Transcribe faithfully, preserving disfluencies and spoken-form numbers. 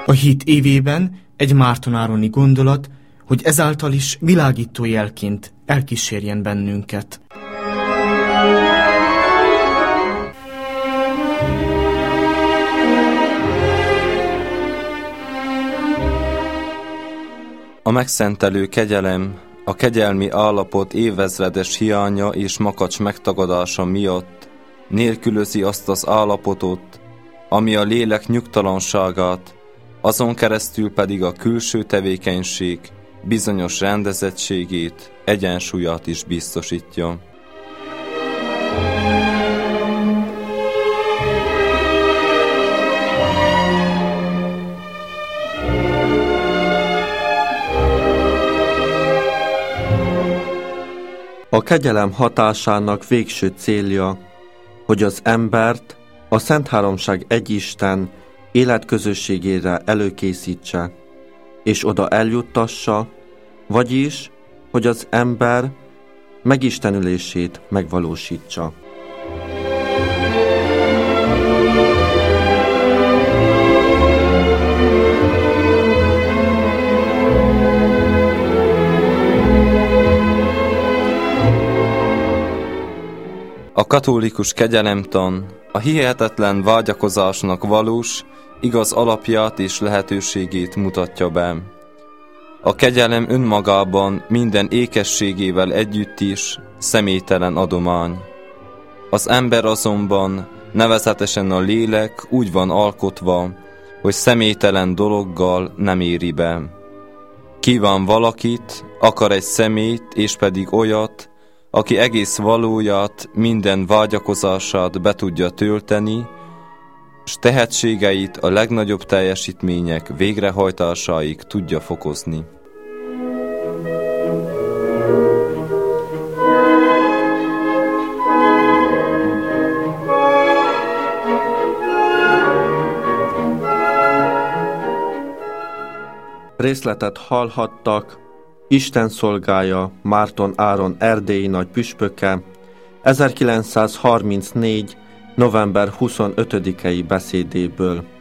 A hit évében egy mártonároni gondolat, hogy ezáltal is világító jelként elkísérjen bennünket. A megszentelő kegyelem, a kegyelmi állapot évezredes hiánya és makacs megtagadása miatt nélkülözi azt az állapotot, ami a lélek nyugtalanságát, azon keresztül pedig a külső tevékenység bizonyos rendezettségét, egyensúlyát is biztosítja. A kegyelem hatásának végső célja, hogy az embert a Szent Háromság egy Isten életközösségére előkészítse, és oda eljuttassa, vagyis, hogy az ember megistenülését megvalósítsa. A katolikus kegyelemtan a hihetetlen vágyakozásnak valós, igaz alapját és lehetőségét mutatja be. A kegyelem önmagában minden ékességével együtt is személytelen adomány. Az ember azonban, nevezetesen a lélek úgy van alkotva, hogy személytelen dologgal nem éri be. Kíván valakit, akar egy személyt, és pedig olyat, aki egész valóját, minden vágyakozását be tudja tölteni, s tehetségeit a legnagyobb teljesítmények végrehajtásáig tudja fokozni. Részletet hallhattak Isten szolgája Márton Áron erdélyi nagy püspöke ezerkilencszázharmincnégy. november huszonötödikei beszédéből.